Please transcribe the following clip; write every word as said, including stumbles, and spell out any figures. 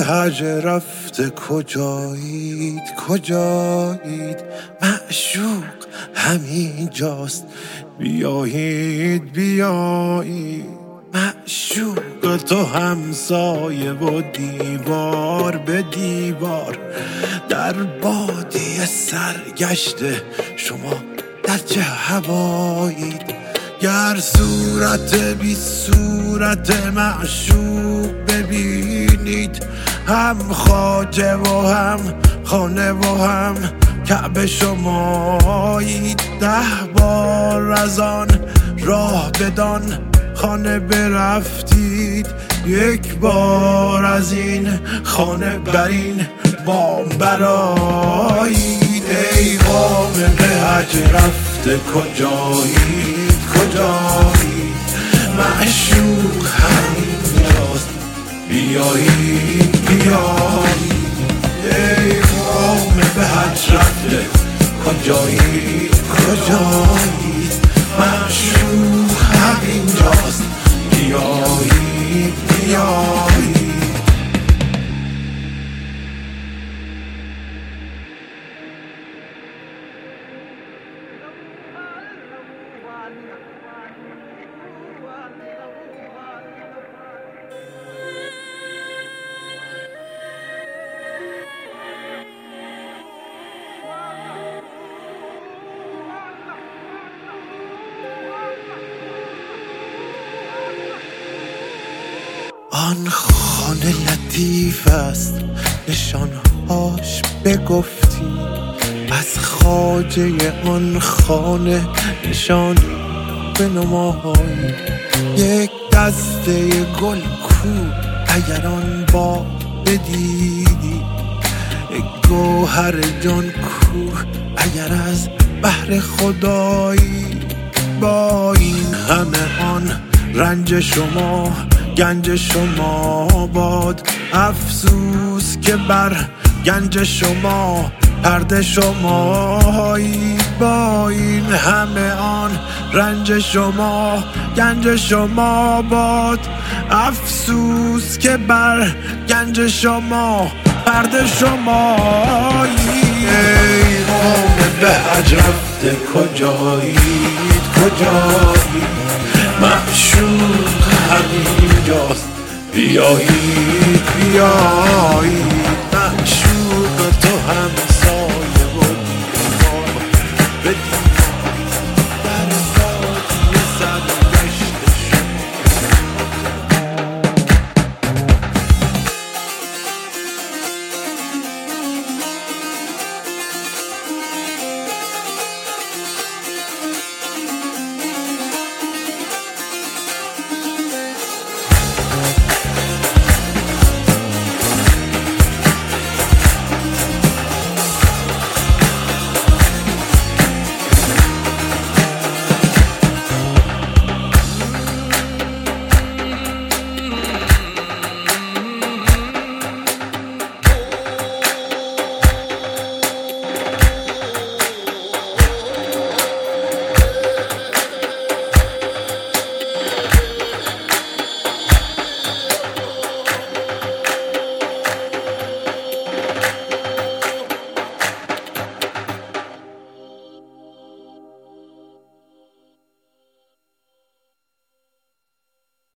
هج رفته کجایید کجایید، معشوق همین جاست، بیایید بیایید. معشوق تو همسایه و دیوار به دیوار، در بادیه سرگشته شما در چه هوایید. گر صورت بی صورت معشوق ببینید، هم خواجه و هم خانه و هم کعبه شمایید. ده بار از آن راه بدان خانه برفتید، یک بار از این خانه بر این بام برایید. ای قوم به حج رفته کجایید کجایید، معشوق همینجاست، بیایید بیایید. ای قوم به حج رفته کجایید کجایید، معشوق همینجاست، بیایید بیایید. آن خانه لطیف است نشانهاش بگفتی، از خواجه آن خانه نشان بنمایی. یک دسته گل کو اگر آن با بدیدی، یک گوهر جان کو اگر از بحر خدایی. با این همه آن رنج شما گنج شما باد، افسوس که بر گنج شما پرده شمایی. با این همه آن رنج شما گنج شما باد، افسوس که بر گنج شما پرده شمایی. ای قوم به حج رفته کجایید کجایید، معشوق همینجاست، بیایید بیایید. معشوق تو هم